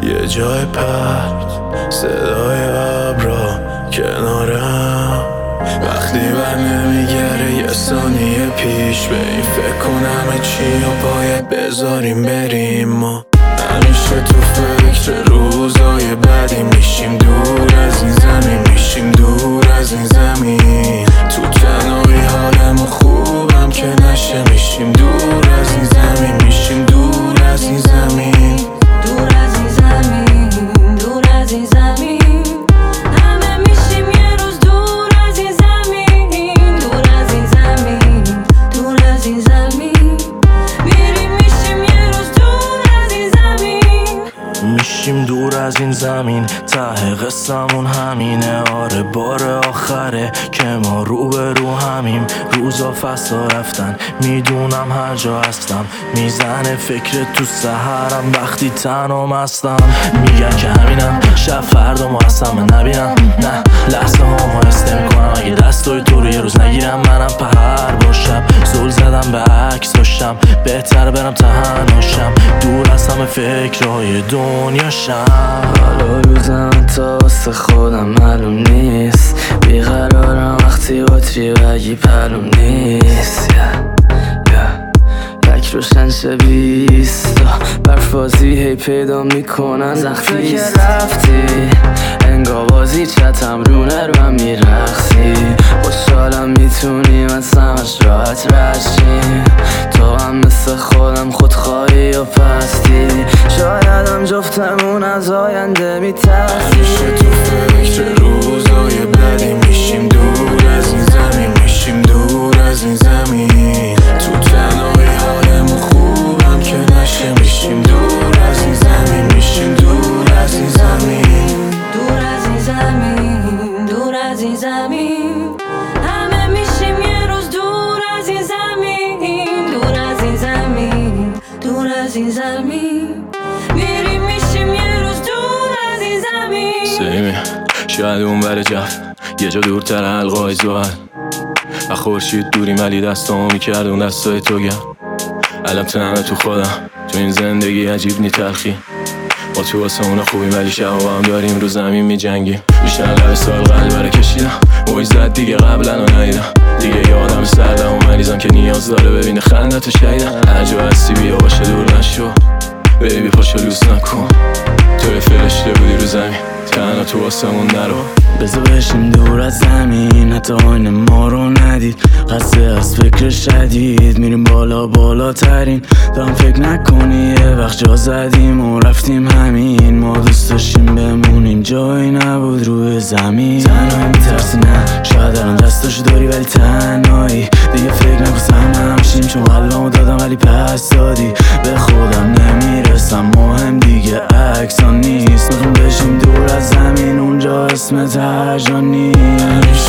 یه جای پرت صدای ابرا کنارم، وقتی بر نمیگره یه ثانیه پیش به این فکر کنم چی و باید بذاریم بریم. ما همیشه تو فکر روزای بعدی میشیم، دور از این زمین میشیم، دور از این زمین. تو تنهایی حالمو خوبم که نشه، میشیم دور از این زمین، میشیم دور از این زمین، دور از این زمین، دور از این زمین. همه میشیم یه روز دور از این زمین، دور از این زمین، دور از این زمین. میریم میشیم یه روز دور از این زمین، میشیم دور از این زمین. ته قصمون همینه، آره بار آخره که ما رو به رو همیم. روزا فصلا رفتن، میدونم هر جا هستم، میزنه فکر تو سحرم وقتی تنم هستم. میگن که همینم، شب فردا ما هستم من نبینم. نه لحظه ها ما حس نمیکنم، اگه دستای تو رو یه روز نگیرم. منم پهر باشم، زل زدم به عکس باشم، بهتر برم تنهاشم، دور از همه فکرهای دنیاشم. حالا روزم تا واسه خودم معلوم نیست، بیقرارم وقتی باتری بگی پلوم نیست. لک روشن شبیستا برفازی هی پیدا میکنن زخمی که رفتی، انگار بازی چتم رونه رو هم میرخصی. خوشحالم میتونیم از همش راحت رشیم، تو هم مثل خودم خودخواهی و پستی. شاید هم جفتمون از آینده میترسی. همیشه تو فکر روزای بعدی میشیم، دور از این زمین میشیم، دور از این زمین. تو تنهایی حالمو خوبم که نشه، میشیم دور از این زمین، میشیم دور از این زمین، دور از این زمین، دور از این زمین. همه میشیم یه روز دور از این زمین، دور از این زمین، دور از این زمین. میریم میشیم یه روز دور از این زمین. سیمه شاید اون بر جف یه جا دورتر حلقای زوال، و خورشید دوری ولی دستامو میکرد اون دستای تو گرم. علم تنمه تو خودم، تو این زندگی عجیب نی تلخی. ما تو واسه اونا خوبیم ولی شب با هم داریم رو زمین میجنگیم. بیشتر لب سال قلب بره کشیدم، موی زد دیگه قبلا رو ندیدم. دیگه یه آدم سردم و مریضم که نیاز داره ببینه خندتو شنیدم. هر جا هستی بیا باشه دور نشو، بیبی پاشو لوس نکن. تو فرشته بودی رو زمین، تنها تو واسمون نرو. بذار بشیم دور از زمین، حتی آینه ما رو ندید. قصه از فکر شدید میریم بالا بالاترین. دارم فکر نکنی یه وقت جا زدیم و رفتیم همین. ما دوست داشتیم بمونیم، جایی نبود روی زمین. تنهایی میترسی نه، شاید الان دستاشو داری ولی تنهایی. دیگه فکر نکنم همشیم، چون قلبمو دادم ولی پس دادی. به خودم نمیرسم، مهم دیگه عکسان نیست. میخوام بشیم دور از زمین، اونجا اسمت هر جا نیست.